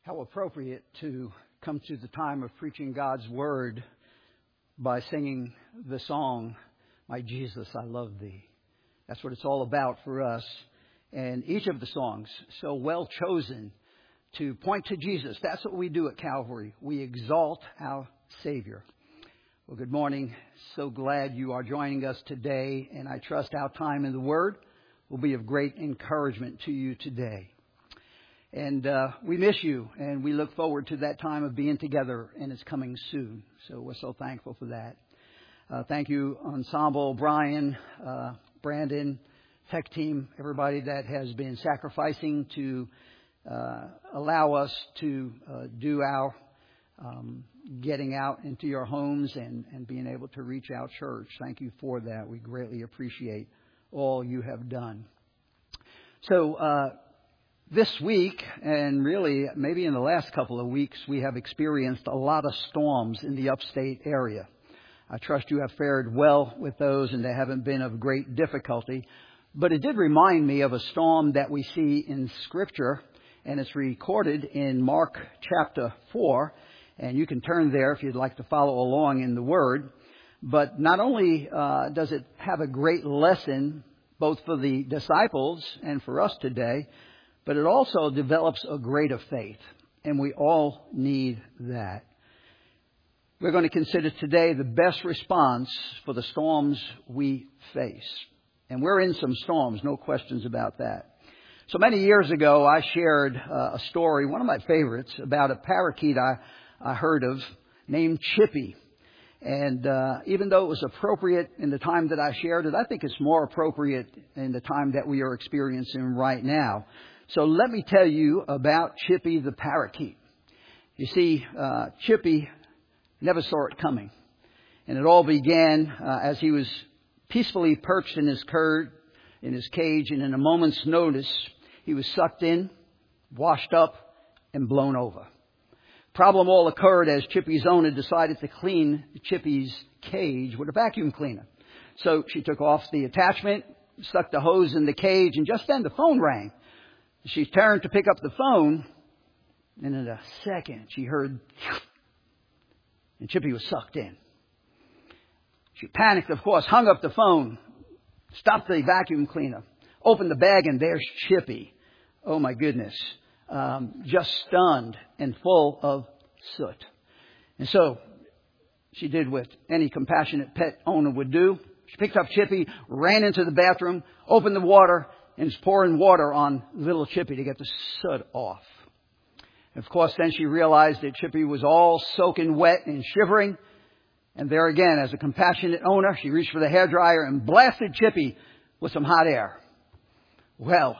How appropriate to come to the time of preaching God's Word by singing the song, My Jesus, I Love Thee. That's what it's all about for us. And each of the songs, so well chosen to point to Jesus. That's what we do at Calvary. We exalt our Savior. Well, good morning. So glad you are joining us today. And I trust our time in the Word will be of great encouragement to you today. And we miss you, and we look forward to that time of being together, and it's coming soon. So we're so thankful for that. Thank you, Ensemble, Brian, Brandon, tech team, everybody that has been sacrificing to allow us to do our getting out into your homes and being able to reach our church. Thank you for that. We greatly appreciate all you have done. So, this week, and really maybe in the last couple of weeks, we have experienced a lot of storms in the upstate area. I trust you have fared well with those and they haven't been of great difficulty. But it did remind me of a storm that we see in Scripture, and it's recorded in Mark chapter 4. And you can turn there if you'd like to follow along in the Word. But not only does it have a great lesson, both for the disciples and for us today, but it also develops a greater faith, and we all need that. We're going to consider today the best response for the storms we face. And we're in some storms, no questions about that. So many years ago, I shared a story, one of my favorites, about a parakeet I heard of named Chippy. And even though it was appropriate in the time that I shared it, I think it's more appropriate in the time that we are experiencing right now. So let me tell you about Chippy the parakeet. You see, Chippy never saw it coming. And it all began as he was peacefully perched in his cage, and in a moment's notice, he was sucked in, washed up, and blown over. Problem all occurred as Chippy's owner decided to clean Chippy's cage with a vacuum cleaner. So she took off the attachment, stuck the hose in the cage, and just then the phone rang. She turned to pick up the phone, and in a second, she heard, and Chippy was sucked in. She panicked, of course, hung up the phone, stopped the vacuum cleaner, opened the bag, and there's Chippy. Oh, my goodness. Just stunned and full of soot. And so she did what any compassionate pet owner would do. She picked up Chippy, ran into the bathroom, opened the water, and was pouring water on little Chippy to get the soot off. And of course, then she realized that Chippy was all soaking wet and shivering. And there again, as a compassionate owner, she reached for the hairdryer and blasted Chippy with some hot air. Well,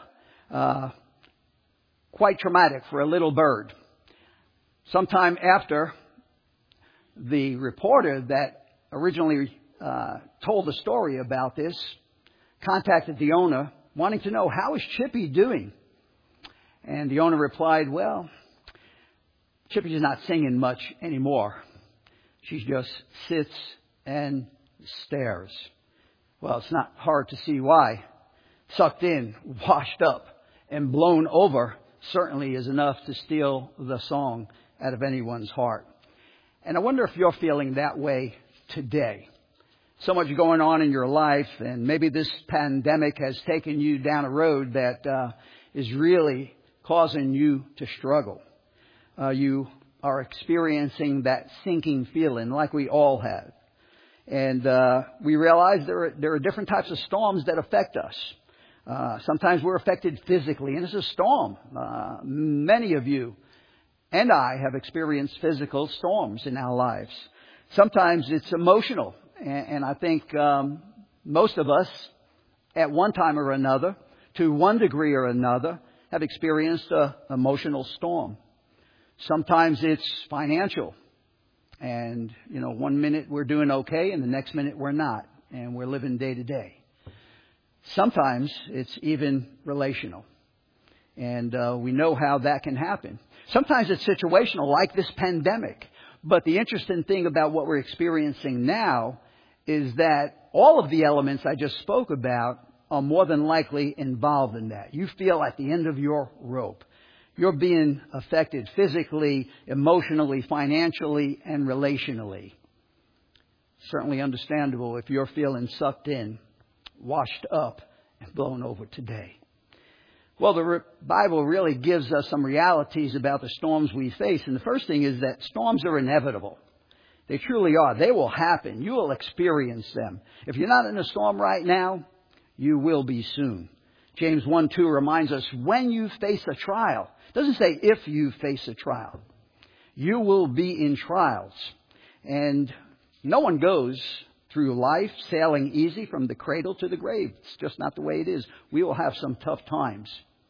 quite traumatic for a little bird. Sometime after, the reporter that originally told the story about this contacted the owner, wanting to know, how is Chippy doing? And the owner replied, well, Chippy's not singing much anymore. She just sits and stares. Well, it's not hard to see why. Sucked in, washed up, and blown over certainly is enough to steal the song out of anyone's heart. And I wonder if you're feeling that way today. So much going on in your life, and maybe this pandemic has taken you down a road that is really causing you to struggle. You are experiencing that sinking feeling like we all have. And we realize there are different types of storms that affect us. Sometimes we're affected physically, and it's a storm. Many of you and I have experienced physical storms in our lives. Sometimes it's emotional. And I think most of us, at one time or another, to one degree or another, have experienced an emotional storm. Sometimes it's financial. And, one minute we're doing okay, and the next minute we're not. And we're living day to day. Sometimes it's even relational. And we know how that can happen. Sometimes it's situational, like this pandemic. But the interesting thing about what we're experiencing now is that all of the elements I just spoke about are more than likely involved in that. You feel at the end of your rope. You're being affected physically, emotionally, financially, and relationally. Certainly understandable if you're feeling sucked in, washed up, and blown over today. Well, the Bible really gives us some realities about the storms we face. And the first thing is that storms are inevitable. They truly are. They will happen. You will experience them. If you're not in a storm right now, you will be soon. James 1:2 reminds us when you face a trial. It doesn't say if you face a trial. You will be in trials. And no one goes through life sailing easy from the cradle to the grave. It's just not the way it is. We will have some tough times.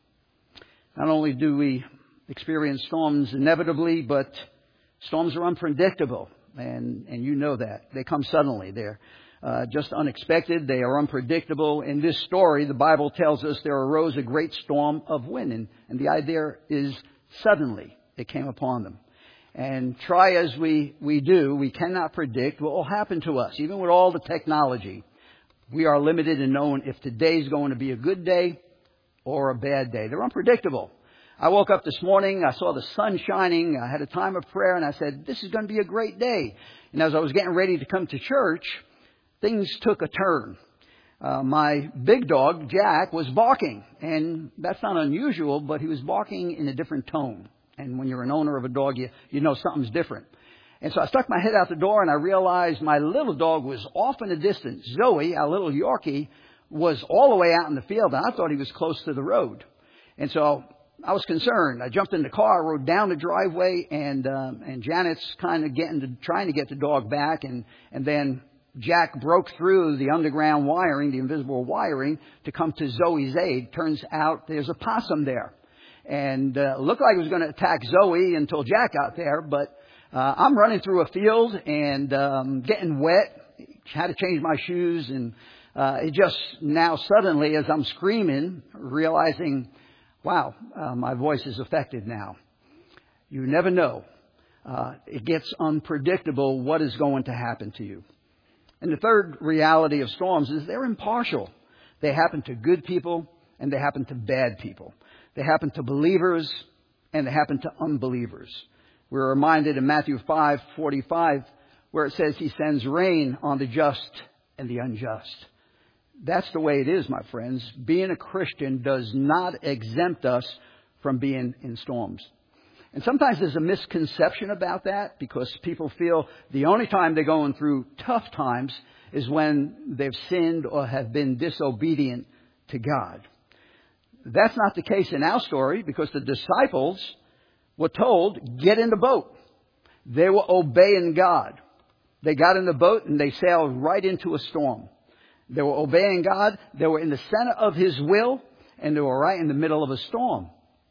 Not only do we experience storms inevitably, but storms are unpredictable. And you know that. They come suddenly. They're just unexpected. They are unpredictable. In this story, the Bible tells us there arose a great storm of wind. And the idea is suddenly it came upon them. And try as we do, we cannot predict what will happen to us. Even with all the technology, we are limited in knowing if today's going to be a good day or a bad day. They're unpredictable. I woke up this morning, I saw the sun shining, I had a time of prayer, and I said, this is going to be a great day. And as I was getting ready to come to church, things took a turn. My big dog, Jack, was barking. And that's not unusual, but he was barking in a different tone. And when you're an owner of a dog, you know something's different. And so I stuck my head out the door and I realized my little dog was off in the distance. Zoe, our little Yorkie, was all the way out in the field, and I thought he was close to the road. And so I was concerned. I jumped in the car, rode down the driveway, and Janet's kind of trying to get the dog back. And then Jack broke through the underground wiring, the invisible wiring, to come to Zoe's aid. Turns out there's a possum there. And looked like it was going to attack Zoe until Jack got there. But I'm running through a field and getting wet. Had to change my shoes. And it just now suddenly, as I'm screaming, realizing, wow, my voice is affected now. You never know. It gets unpredictable what is going to happen to you. And the third reality of storms is they're impartial. They happen to good people and they happen to bad people. They happen to believers and they happen to unbelievers. We're reminded in Matthew 5:45 where it says he sends rain on the just and the unjust. That's the way it is, my friends. Being a Christian does not exempt us from being in storms. And sometimes there's a misconception about that because people feel the only time they're going through tough times is when they've sinned or have been disobedient to God. That's not the case in our story because the disciples were told, get in the boat. They were obeying God. They got in the boat and they sailed right into a storm. They were obeying God. They were in the center of His will, and they were right in the middle of a storm.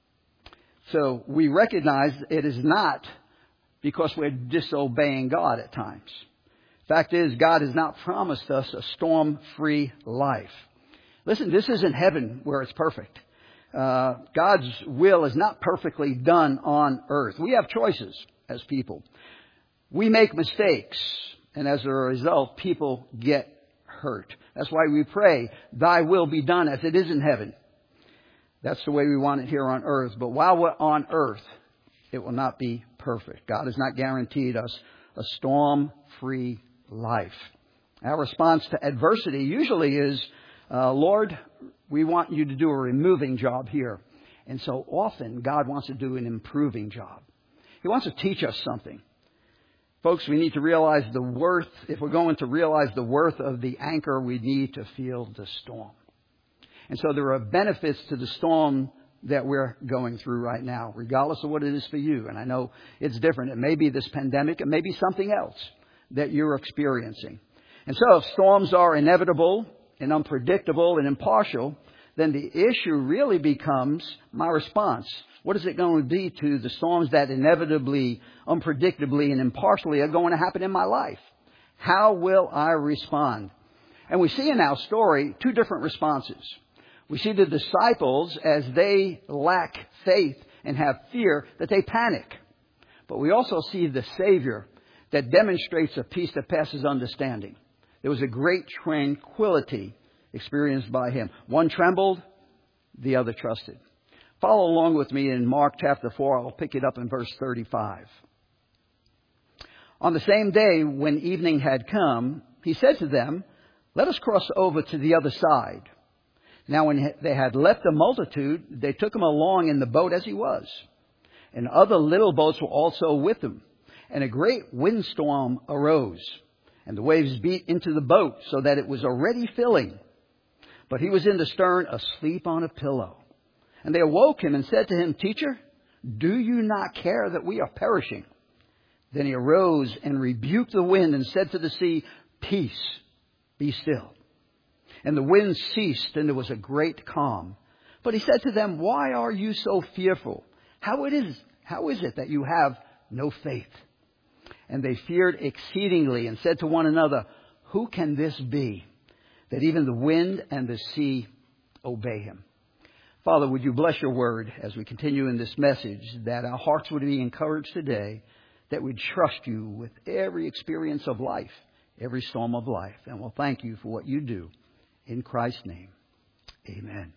So we recognize it is not because we're disobeying God at times. Fact is, God has not promised us a storm-free life. Listen, this isn't heaven where it's perfect. God's will is not perfectly done on earth. We have choices as people. We make mistakes, and as a result, people get hurt. That's why we pray, thy will be done as it is in heaven. That's the way we want it here on earth. But while we're on earth, it will not be perfect. God has not guaranteed us a storm-free life. Our response to adversity usually is, Lord, we want you to do a removing job here. And so often God wants to do an improving job. He wants to teach us something. Folks, we need to realize the worth. If we're going to realize the worth of the anchor, we need to feel the storm. And so there are benefits to the storm that we're going through right now, regardless of what it is for you. And I know it's different. It may be this pandemic. It may be something else that you're experiencing. And so if storms are inevitable and unpredictable and impartial, then the issue really becomes my response. What is it going to be to the storms that inevitably, unpredictably, and impartially are going to happen in my life? How will I respond? And we see in our story two different responses. We see the disciples, as they lack faith and have fear, that they panic. But we also see the Savior that demonstrates a peace that passes understanding. There was a great tranquility experienced by Him. One trembled, the other trusted. Follow along with me in Mark chapter 4. I'll pick it up in verse 35. On the same day when evening had come, he said to them, "Let us cross over to the other side." Now when they had left the multitude, they took him along in the boat as he was. And other little boats were also with him. And a great windstorm arose, and the waves beat into the boat so that it was already filling. But he was in the stern, asleep on a pillow. And they awoke him and said to him, "Teacher, do you not care that we are perishing?" Then he arose and rebuked the wind and said to the sea, "Peace, be still." And the wind ceased, and there was a great calm. But he said to them, "Why are you so fearful? How is it that you have no faith?" And they feared exceedingly and said to one another, "Who can this be, that even the wind and the sea obey him?" Father, would you bless your word as we continue in this message, that our hearts would be encouraged today, that we'd trust you with every experience of life, every storm of life. And we'll thank you for what you do. In Christ's name, amen.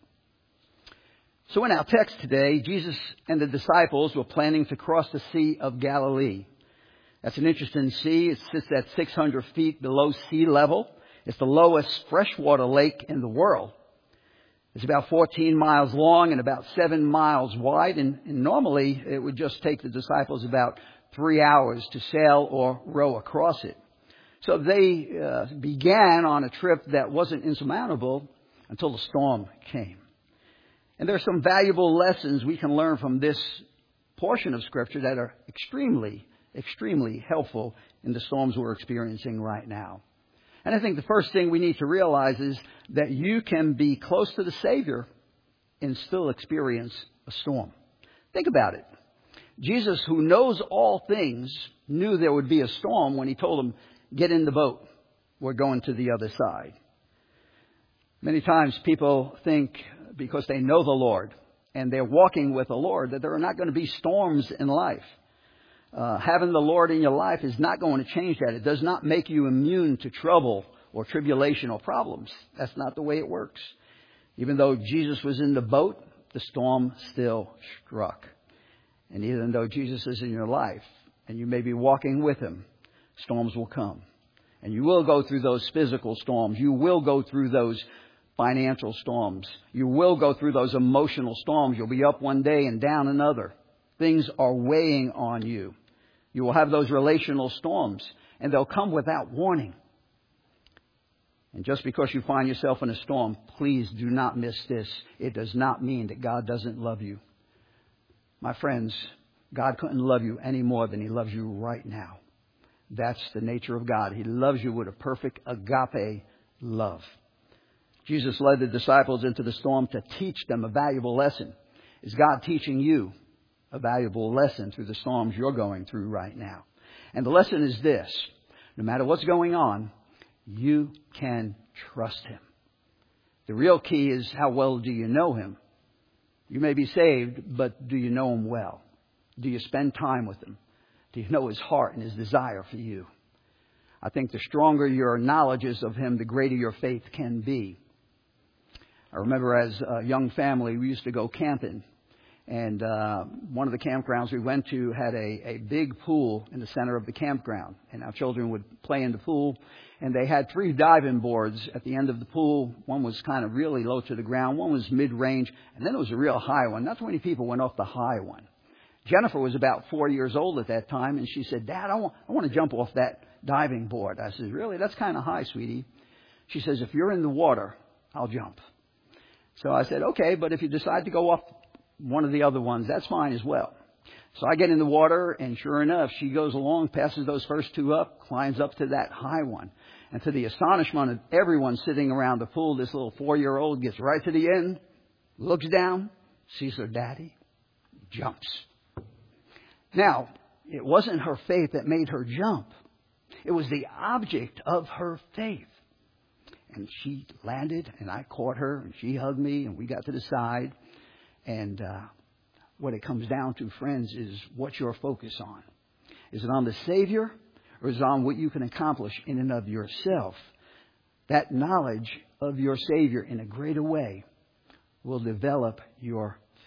So in our text today, Jesus and the disciples were planning to cross the Sea of Galilee. That's an interesting sea. It sits at 600 feet below sea level. It's the lowest freshwater lake in the world. It's about 14 miles long and about 7 miles wide. And normally it would just take the disciples about 3 hours to sail or row across it. So they began on a trip that wasn't insurmountable until the storm came. And there are some valuable lessons we can learn from this portion of Scripture that are extremely helpful in the storms we're experiencing right now. And I think the first thing we need to realize is that you can be close to the Savior and still experience a storm. Think about it. Jesus, who knows all things, knew there would be a storm when he told them, "Get in the boat. We're going to the other side." Many times people think because they know the Lord and they're walking with the Lord that there are not going to be storms in life. Having the Lord in your life is not going to change that. It does not make you immune to trouble or tribulation or problems. That's not the way it works. Even though Jesus was in the boat, the storm still struck. And even though Jesus is in your life and you may be walking with him, storms will come. And you will go through those physical storms. You will go through those financial storms. You will go through those emotional storms. You'll be up one day and down another. Things are weighing on you. You will have those relational storms, and they'll come without warning. And just because you find yourself in a storm, please do not miss this. It does not mean that God doesn't love you. My friends, God couldn't love you any more than he loves you right now. That's the nature of God. He loves you with a perfect agape love. Jesus led the disciples into the storm to teach them a valuable lesson. Is God teaching you a valuable lesson through the storms you're going through right now? And the lesson is this: no matter what's going on, you can trust him. The real key is, how well do you know him? You may be saved, but do you know him well? Do you spend time with him? Do you know his heart and his desire for you? I think the stronger your knowledge is of him, the greater your faith can be. I remember as a young family, we used to go camping. And one of the campgrounds we went to had a big pool in the center of the campground. And our children would play in the pool. And they had 3 diving boards at the end of the pool. One was kind of really low to the ground. One was mid-range. And then there was a real high one. Not too many people went off the high one. Jennifer was about 4 years old at that time. And she said, "Dad, I want to jump off that diving board." I said, "Really? That's kind of high, sweetie." She says, "If you're in the water, I'll jump." So I said, "Okay, but if you decide to go off one of the other ones, that's fine as well." So I get in the water, and sure enough, she goes along, passes those first 2 up, climbs up to that high one. And to the astonishment of everyone sitting around the pool, this little 4-year-old gets right to the end, looks down, sees her daddy, jumps. Now, it wasn't her faith that made her jump. It was the object of her faith. And she landed, and I caught her, and she hugged me, and we got to the side. And what it comes down to, friends, is what you're focused on. Is it on the Savior, or is it on what you can accomplish in and of yourself? That knowledge of your Savior in a greater way will develop your faith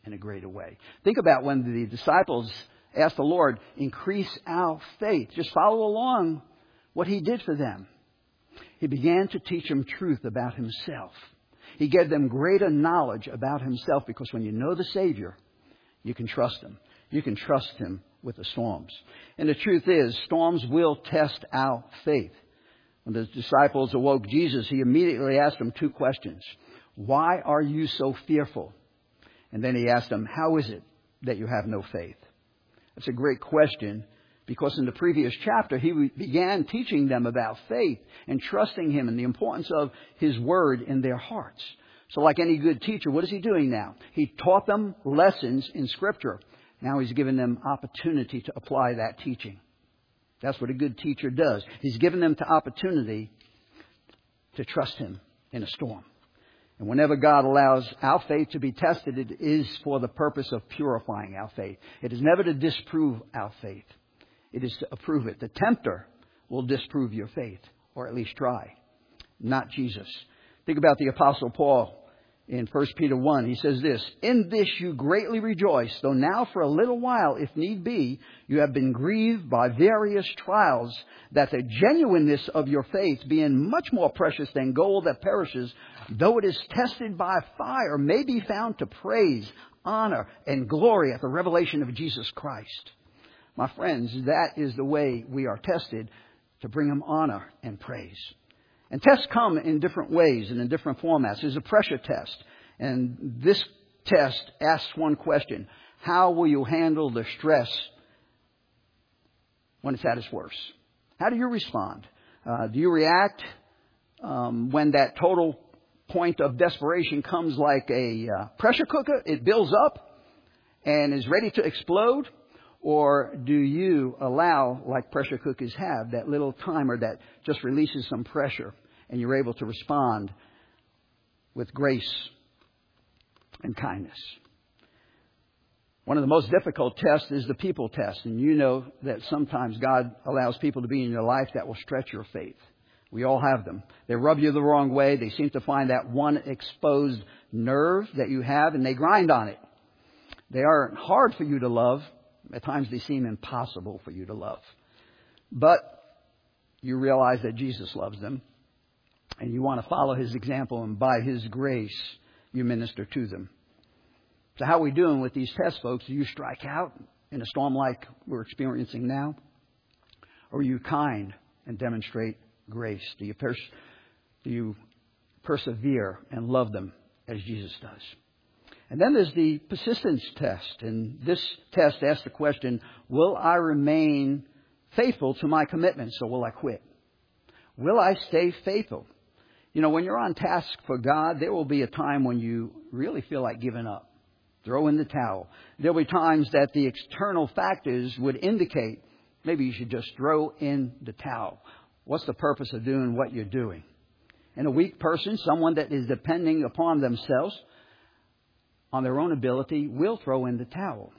in a greater way. Think about when the disciples asked the Lord, increase our faith. Just follow along what He did for them. He began to teach them truth about Himself. He gave them greater knowledge about Himself, because when you know the Savior, you can trust Him. You can trust Him with the storms. And the truth is, storms will test our faith. When the disciples awoke Jesus, He immediately asked them 2 questions. Why are you so fearful? And then He asked them, how is it that you have no faith? That's a great question, because in the previous chapter, He began teaching them about faith and trusting Him and the importance of His Word in their hearts. So like any good teacher, what is He doing now? He taught them lessons in Scripture. Now He's given them opportunity to apply that teaching. That's what a good teacher does. He's given them the opportunity to trust Him in a storm. And whenever God allows our faith to be tested, it is for the purpose of purifying our faith. It is never to disprove our faith. It is to approve it. The tempter will disprove your faith, or at least try, not Jesus. Think about the Apostle Paul in 1 Peter 1. He says this, in this you greatly rejoice, though now for a little while, if need be, you have been grieved by various trials, that the genuineness of your faith, being much more precious than gold that perishes, though it is tested by fire, may be found to praise, honor, and glory at the revelation of Jesus Christ. My friends, that is the way we are tested, to bring Him honor and praise. And tests come in different ways and in different formats. There's a pressure test. And this test asks one question. How will you handle the stress when it's at its worst? How do you respond? Do you react when that total point of desperation comes like a pressure cooker? It builds up and is ready to explode? Or do you allow, like pressure cookers have, that little timer that just releases some pressure, and you're able to respond with grace and kindness? One of the most difficult tests is the people test. And you know that sometimes God allows people to be in your life that will stretch your faith. We all have them. They rub you the wrong way. They seem to find that one exposed nerve that you have, and they grind on it. They are hard for you to love. At times they seem impossible for you to love. But you realize that Jesus loves them, and you want to follow His example, and by His grace you minister to them. So how are we doing with these tests, folks? Do you strike out in a storm like we're experiencing now? Or are you kind and demonstrate grace? Do you persevere and love them as Jesus does? And then there's the persistence test. And this test asks the question, will I remain faithful to my commitments, or will I quit? Will I stay faithful? You know, when you're on task for God, there will be a time when you really feel like giving up. Throw in the towel. There'll be times that the external factors would indicate maybe you should just throw in the towel. What's the purpose of doing what you're doing? And a weak person, someone that is depending upon themselves, on their own ability, will throw in the towel.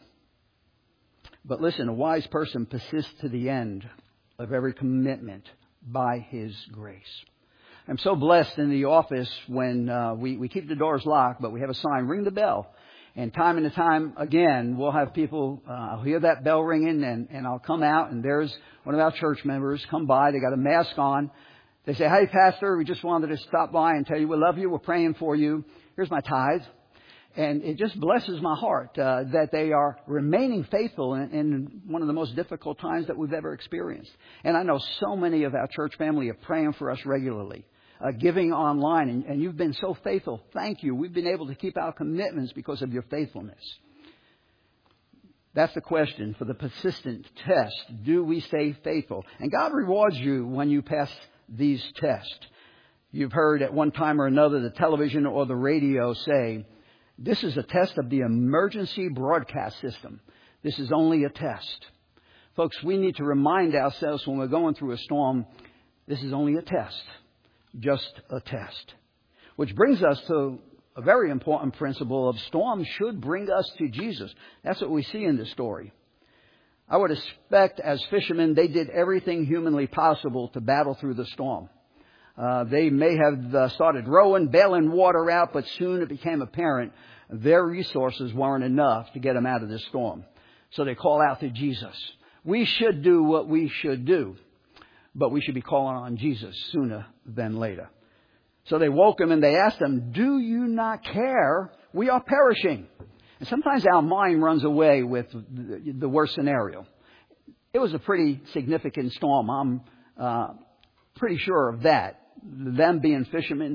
But listen, a wise person persists to the end of every commitment by His grace. I'm so blessed in the office when we keep the doors locked, but we have a sign, ring the bell. And time again, we'll have people, I'll hear that bell ringing, and I'll come out, and there's one of our church members come by. They got a mask on. They say, hey, Pastor, we just wanted to stop by and tell you we love you. We're praying for you. Here's my tithe. And it just blesses my heart that they are remaining faithful in one of the most difficult times that we've ever experienced. And I know so many of our church family are praying for us regularly, giving online. And you've been so faithful. Thank you. We've been able to keep our commitments because of your faithfulness. That's the question for the persistent test. Do we stay faithful? And God rewards you when you pass these tests. You've heard at one time or another the television or the radio say, this is a test of the emergency broadcast system. This is only a test. Folks, we need to remind ourselves when we're going through a storm, this is only a test. Just a test. Which brings us to a very important principle of storms should bring us to Jesus. That's what we see in this story. I would expect as fishermen, they did everything humanly possible to battle through the storm. They may have started rowing, bailing water out, but soon it became apparent Their resources weren't enough to get them out of this storm. So they call out to Jesus. We should do what we should do, but we should be calling on Jesus sooner than later. So they woke him and they asked him, do you not care? We are perishing. And sometimes our mind runs away with the worst scenario. It was a pretty significant storm. I'm pretty sure of that. Them being fishermen,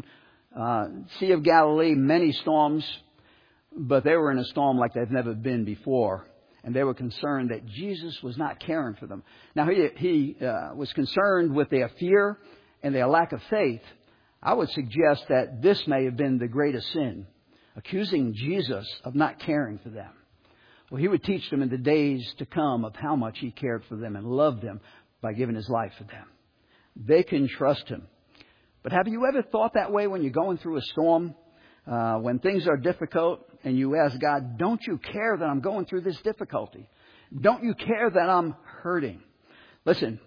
Sea of Galilee, many storms, but they were in a storm like they've never been before. And they were concerned that Jesus was not caring for them. Now, he was concerned with their fear and their lack of faith. I would suggest that this may have been the greatest sin, accusing Jesus of not caring for them. Well, he would teach them in the days to come of how much he cared for them and loved them by giving his life for them. They can trust him. But have you ever thought that way when you're going through a storm? When things are difficult and you ask God, don't you care that I'm going through this difficulty? Don't you care that I'm hurting? Listen,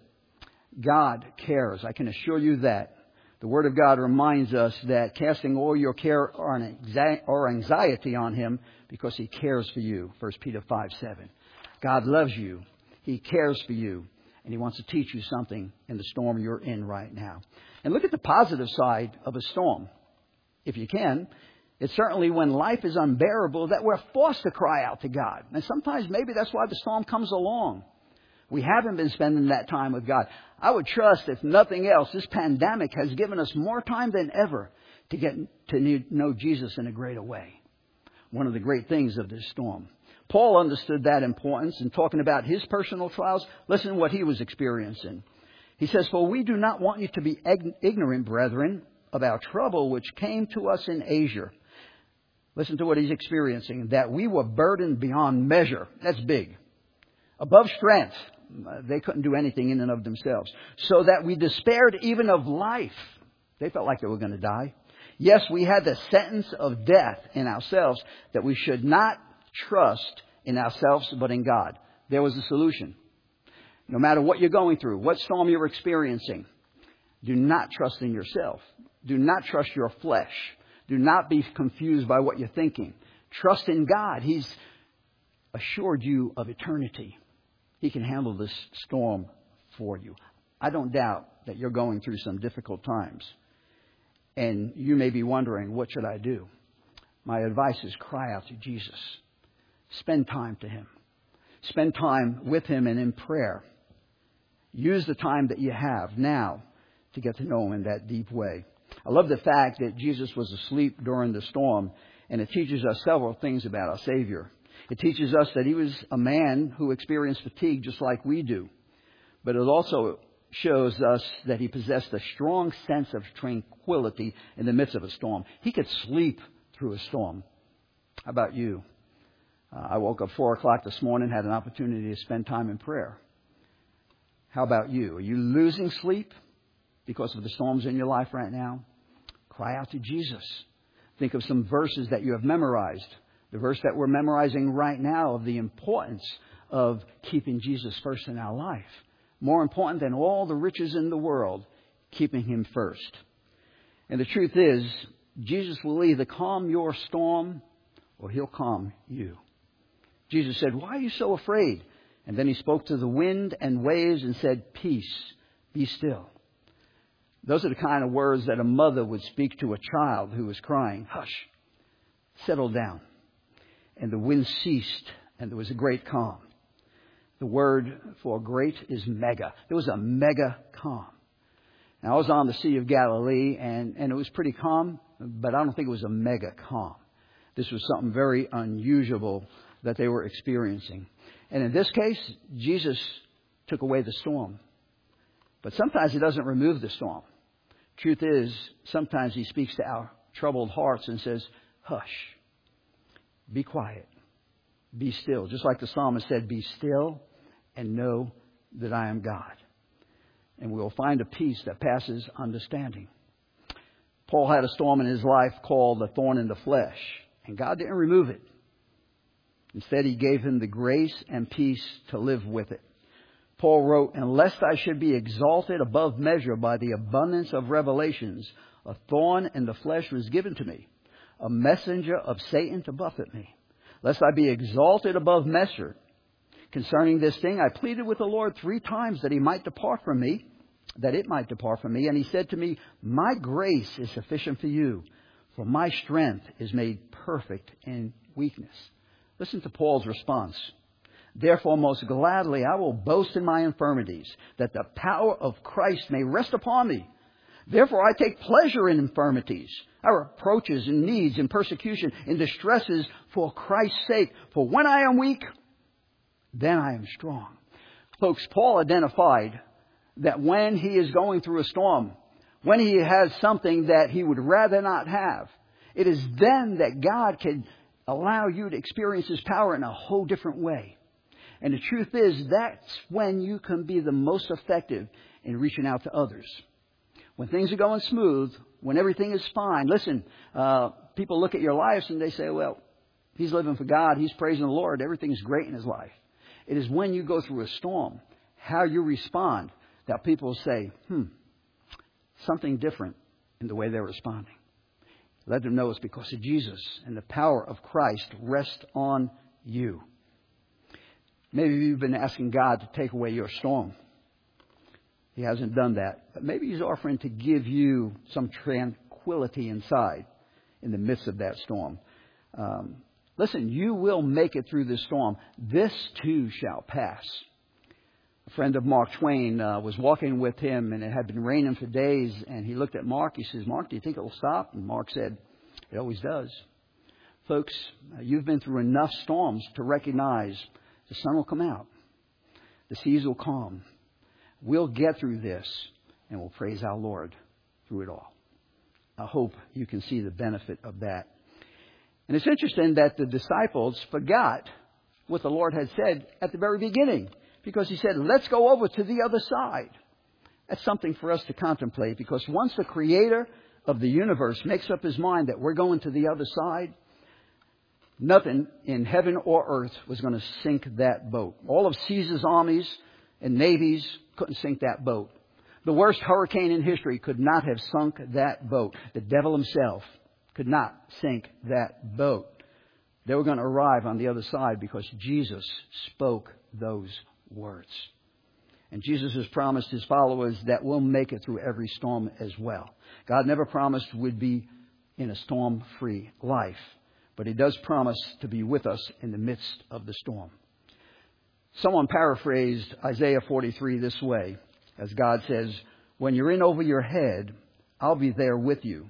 God cares. I can assure you that. The Word of God reminds us that casting all your care or anxiety on Him because He cares for you. 1 Peter 5:7. God loves you. He cares for you. And He wants to teach you something in the storm you're in right now. And look at the positive side of a storm. If you can, it's certainly when life is unbearable that we're forced to cry out to God. And sometimes maybe that's why the storm comes along. We haven't been spending that time with God. I would trust, if nothing else, this pandemic has given us more time than ever to get to know Jesus in a greater way. One of the great things of this storm. Paul understood that importance in talking about his personal trials. Listen to what he was experiencing. He says, for we do not want you to be ignorant, brethren, of our trouble which came to us in Asia. Listen to what he's experiencing. That we were burdened beyond measure. That's big. Above strength. They couldn't do anything in and of themselves. So that we despaired even of life. They felt like they were going to die. Yes, we had the sentence of death in ourselves, that we should not trust in ourselves but in God. There was a solution. No matter what you're going through, what storm you're experiencing, do not trust in yourself. Do not trust your flesh. Do not be confused by what you're thinking. Trust in God. He's assured you of eternity. He can handle this storm for you. I don't doubt that you're going through some difficult times. And you may be wondering, what should I do? My advice is cry out to Jesus. Spend time to Him. Spend time with Him and in prayer. Use the time that you have now to get to know Him in that deep way. I love the fact that Jesus was asleep during the storm, and it teaches us several things about our Savior. It teaches us that He was a man who experienced fatigue just like we do. But it also shows us that He possessed a strong sense of tranquility in the midst of a storm. He could sleep through a storm. How about you? I woke up 4 o'clock this morning, had an opportunity to spend time in prayer. How about you? Are you losing sleep because of the storms in your life right now? Cry out to Jesus. Think of some verses that you have memorized. The verse that we're memorizing right now of the importance of keeping Jesus first in our life. More important than all the riches in the world, keeping Him first. And the truth is, Jesus will either calm your storm or He'll calm you. Jesus said, why are you so afraid? And then He spoke to the wind and waves and said, peace, be still. Those are the kind of words that a mother would speak to a child who was crying. Hush, settle down. And the wind ceased, and there was a great calm. The word for great is mega. There was a mega calm. Now, I was on the Sea of Galilee, and it was pretty calm, but I don't think it was a mega calm. This was something very unusual that they were experiencing. And in this case, Jesus took away the storm. But sometimes He doesn't remove the storm. Truth is, sometimes He speaks to our troubled hearts and says, hush, be quiet, be still. Just like the psalmist said, be still and know that I am God. And we will find a peace that passes understanding. Paul had a storm in his life called the thorn in the flesh. And God didn't remove it. Instead, He gave him the grace and peace to live with it. Paul wrote, and lest I should be exalted above measure by the abundance of revelations, a thorn in the flesh was given to me, a messenger of Satan to buffet me, lest I be exalted above measure. Concerning this thing, I pleaded with the Lord 3 times that it might depart from me. And he said to me, my grace is sufficient for you, for my strength is made perfect in weakness. Listen to Paul's response. Therefore, most gladly, I will boast in my infirmities, that the power of Christ may rest upon me. Therefore, I take pleasure in infirmities, our reproaches and needs and persecution, in distresses for Christ's sake. For when I am weak, then I am strong. Folks, Paul identified that when he is going through a storm, when he has something that he would rather not have, it is then that God can allow you to experience His power in a whole different way. And the truth is, that's when you can be the most effective in reaching out to others. When things are going smooth, when everything is fine. Listen, people look at your lives and they say, well, he's living for God, he's praising the Lord, everything's great in his life. It is when you go through a storm, how you respond, that people say, something different in the way they're responding. Let them know it's because of Jesus and the power of Christ rest on you. Maybe you've been asking God to take away your storm. He hasn't done that. But maybe He's offering to give you some tranquility inside in the midst of that storm. Listen, you will make it through this storm. This too shall pass. A friend of Mark Twain was walking with him, and it had been raining for days. And he looked at Mark. He says, Mark, do you think it will stop? And Mark said, it always does. Folks, you've been through enough storms to recognize the sun will come out. The seas will calm. We'll get through this, and we'll praise our Lord through it all. I hope you can see the benefit of that. And it's interesting that the disciples forgot what the Lord had said at the very beginning, because He said, let's go over to the other side. That's something for us to contemplate, because once the Creator of the universe makes up His mind that we're going to the other side, nothing in heaven or earth was going to sink that boat. All of Caesar's armies and navies couldn't sink that boat. The worst hurricane in history could not have sunk that boat. The devil himself could not sink that boat. They were going to arrive on the other side because Jesus spoke those words. And Jesus has promised His followers that we'll make it through every storm as well. God never promised we'd be in a storm-free life, but He does promise to be with us in the midst of the storm. Someone paraphrased Isaiah 43 this way, as God says, when you're in over your head, I'll be there with you.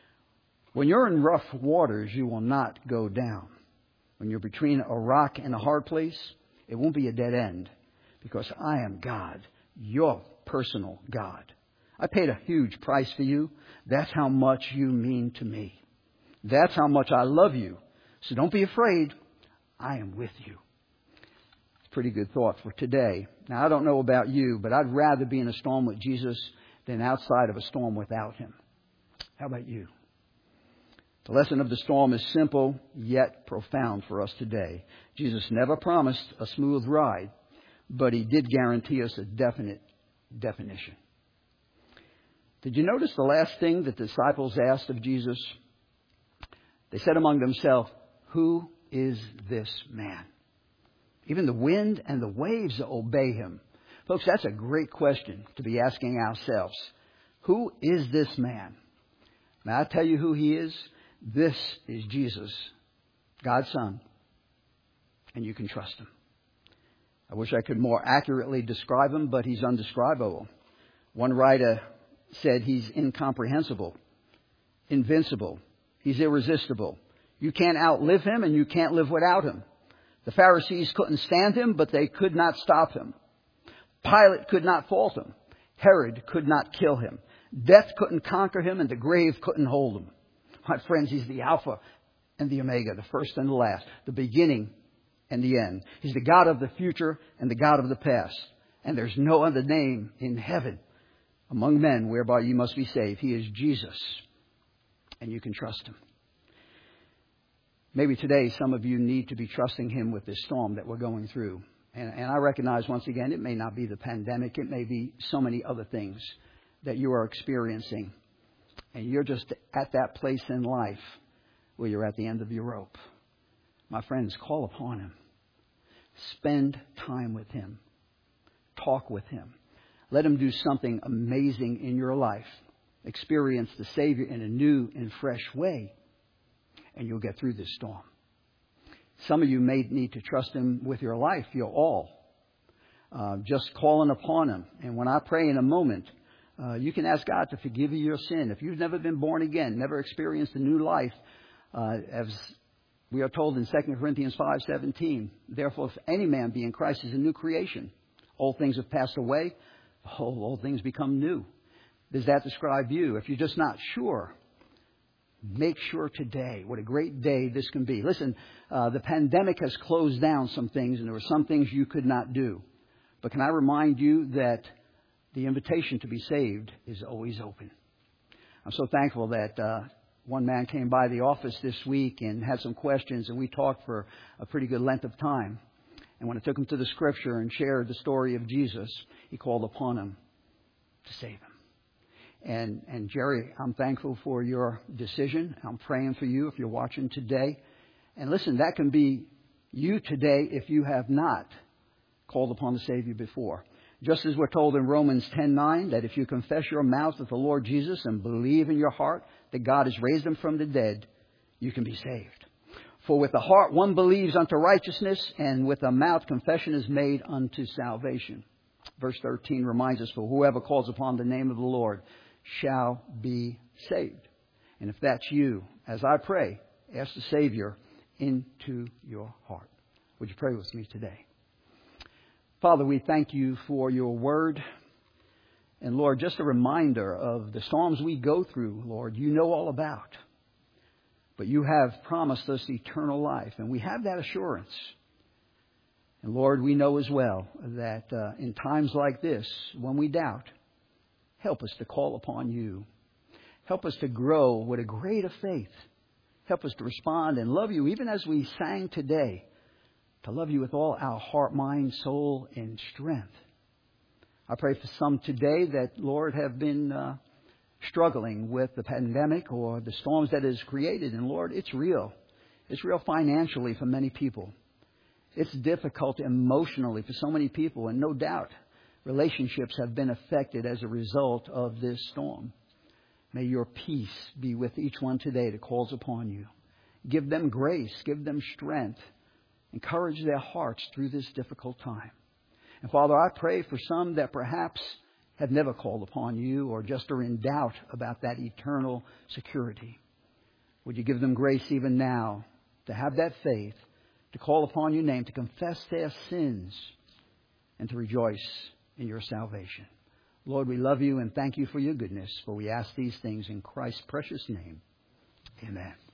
When you're in rough waters, you will not go down. When you're between a rock and a hard place, it won't be a dead end, because I am God, your personal God. I paid a huge price for you. That's how much you mean to me. That's how much I love you. So don't be afraid. I am with you. Pretty good thought for today. Now, I don't know about you, but I'd rather be in a storm with Jesus than outside of a storm without Him. How about you? The lesson of the storm is simple yet profound for us today. Jesus never promised a smooth ride, but He did guarantee us a definite definition. Did you notice the last thing that the disciples asked of Jesus? They said among themselves, who is this man? Even the wind and the waves obey Him. Folks, that's a great question to be asking ourselves. Who is this man? May I tell you who He is? This is Jesus, God's Son, and you can trust Him. I wish I could more accurately describe Him, but He's undescribable. One writer said He's incomprehensible, invincible. He's irresistible. You can't outlive Him, and you can't live without Him. The Pharisees couldn't stand Him, but they could not stop Him. Pilate could not fault Him. Herod could not kill Him. Death couldn't conquer Him, and the grave couldn't hold Him. My friends, He's the Alpha and the Omega, the first and the last, the beginning and the end. He's the God of the future and the God of the past. And there's no other name in heaven among men whereby you must be saved. He is Jesus, and you can trust Him. Maybe today some of you need to be trusting Him with this storm that we're going through. And I recognize once again, it may not be the pandemic. It may be so many other things that you are experiencing. And you're just at that place in life Well, you're at the end of your rope. My friends, call upon Him. Spend time with Him. Talk with Him. Let Him do something amazing in your life. Experience the Savior in a new and fresh way, and you'll get through this storm. Some of you may need to trust Him with your life, your all. Just calling upon Him. And when I pray in a moment, you can ask God to forgive you your sin. If you've never been born again, never experienced a new life, as we are told in 2 Corinthians 5:17, therefore, if any man be in Christ, is a new creation. Old things have passed away. Old things become new. Does that describe you? If you're just not sure, make sure today. What a great day this can be. Listen, the pandemic has closed down some things, and there were some things you could not do. But can I remind you that the invitation to be saved is always open. I'm so thankful that one man came by the office this week and had some questions, and we talked for a pretty good length of time. And when I took him to the Scripture and shared the story of Jesus, he called upon Him to save him. And Jerry, I'm thankful for your decision. I'm praying for you if you're watching today. And listen, that can be you today if you have not called upon the Savior before. Just as we're told in Romans 10:9, that if you confess your mouth with the Lord Jesus and believe in your heart that God has raised Him from the dead, you can be saved. For with the heart one believes unto righteousness, and with the mouth confession is made unto salvation. Verse 13 reminds us, for whoever calls upon the name of the Lord shall be saved. And if that's you, as I pray, ask the Savior into your heart. Would you pray with me today? Father, we thank You for Your word. And Lord, just a reminder of the storms we go through, Lord, You know all about. But You have promised us eternal life, and we have that assurance. And Lord, we know as well that in times like this, when we doubt, help us to call upon You. Help us to grow with a greater faith. Help us to respond and love You, even as we sang today, to love You with all our heart, mind, soul, and strength. I pray for some today that, Lord, have been struggling with the pandemic or the storms that it has created. And Lord, it's real. It's real financially for many people. It's difficult emotionally for so many people. And no doubt, relationships have been affected as a result of this storm. May Your peace be with each one today that calls upon You. Give them grace. Give them strength. Encourage their hearts through this difficult time. And Father, I pray for some that perhaps have never called upon You or just are in doubt about that eternal security. Would You give them grace even now to have that faith, to call upon Your name, to confess their sins, and to rejoice in Your salvation. Lord, we love You and thank You for Your goodness, for we ask these things in Christ's precious name. Amen.